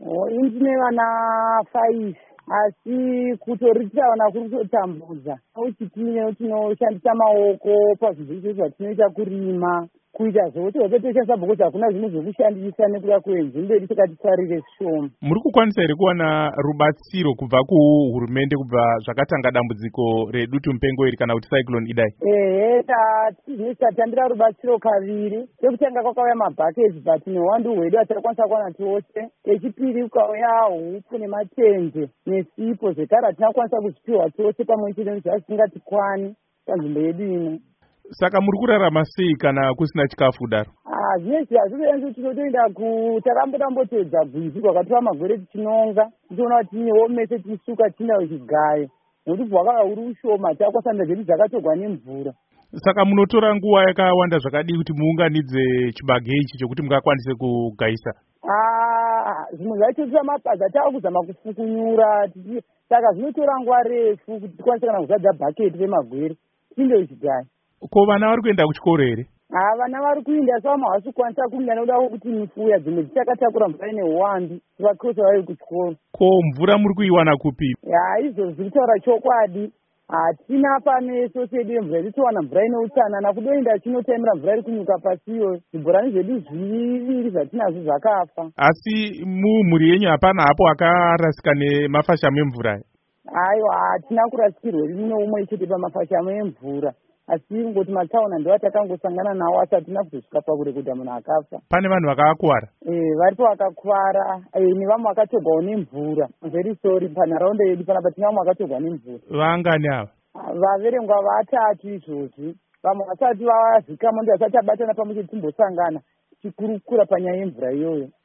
Indine vana 5 asi kutoriritira vana kuri kutotambudza. Uchitine tinoshandisa maoko pazvizvi zvatinoita kurima kuita zvekuti toshandisa bhokozi hakuna zvinhu zvekushandisa nekuda kwenzimbo yedu takatisarire shoma. Muri kukwanisa here kuwana rubatsiro kubva kuhurumende kubva zvakatanga dambudziko redutu mupengo iri kana kuti cyclone Idai? Tatambira rubatsiro kaviri. Chekutanga kwakauya mabhaketi but neuwandu hwedu hatakwanisa kuwana tose. Echipiri kukauya hupu nematende nesipo zvekare hatinakwanisa kuzvipiwa tose pamwe chete nezvatisingatikwani panzvimbo yedu ino. Saka muri kurarama sei kana kusina chikafu kudaro? Zvinezvi hazvienzi tinotoenda takambotambotedza bwizi rwakatiwa magwere tichinonga tichiona kuti tinewo mese tichisuka tinawo chigayo nokuti bwakava huri ushoma takwasanida zvedu dzakatogwa nemvura. Saka munotora nguva yakawanda zvakadii kuti muunganidze chibage ichi chokuti mungakwanise kugaisa? Zvimwe zvaitotora mapadza taakuzama kufukunyura saka zvinotora nguva refu kuti tikwanise kana kuzadza bhaketi remagwere tinewo chigayo. Ko vana vari kuenda kuchikoro here? Vana vari kuinda asi vamwe havasi kukwanisa kuinda nekuda kwokuti mifuya dzimwe dzichakatakura mvura ine uwandu vakosa vari kuchikoro. Ko mvura muri kuiwana kupi? Izvo zviri kutaura chokwadi. Hatina pane sosiyete yemvura yedu towana mvura ine utsanana kudoinda chinotaimira mvura iri kunyuka pasiyo zvibhorani zvedu zviviri zvatinazvo zvakafa. Asi mumhuri yenyu hapana hapo akarasika nemafashamo emvura? Aiwa hatina kurasikirwa rimwe umwe chete pamafashamo emvura. Asi ngoti matsaona ndo atakangosangana nawo asi hatina kuzosvika pakure kuti munhu akafa. Pane vanhu vakakwara? Varipo vakakwara nevamwe vakatogwawo nemvura. Very sorry panharaunda yedu panapa tine vamwe vakatogwa nemvura. Vangani ava? Vaverengwa 3 izvozvi. Vamwe vasati vazikamo ndi vasati abatana pamwe chete timbosangana tichikurukura panyaya yemvura iyoyo.